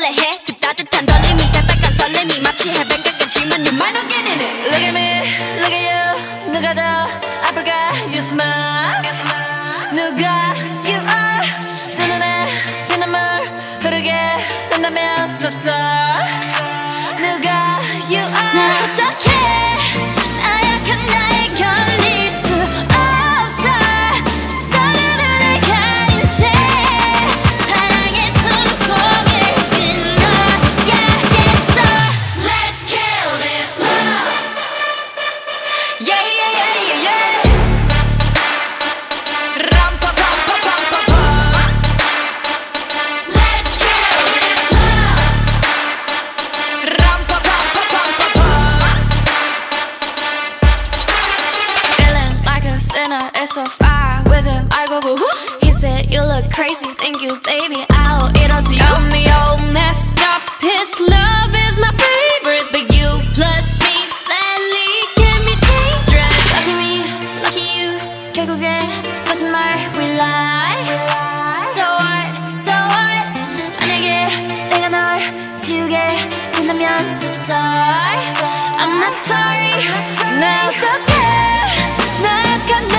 설레해 그 따뜻한 떨림이 새빨간 설렘이 마치 해변가겠지만 you might not get in it. Look at me, look at you. 누가 더 아플까? You smile. 누가 you are. 두 눈에 피눈물 흐르게 된다면 so sorry. 누가 you are. 난 어떡해 나약한 나에 견딜 수 없어 서로를 가린 채 사랑의 손목을 끊어야겠어. Let's kill this love. Yeah yeah yeah yeah yeah. 람파파파파파파. Let's kill this love. 람파파파파파파. Feeling like a sinner, it's so far with him. I go boo hoo. He said you look crazy, thank you, baby. I'll eat all to you. Got me all messed up. His love is my favorite, but you plus me sadly can be dangerous. Lucky me, lucky you. 결국엔 거짓말 we lie. So what, so what? 만약에 내가 널 지우게 된다면 so sorry. I'm not sorry. 나 어떡해 나약한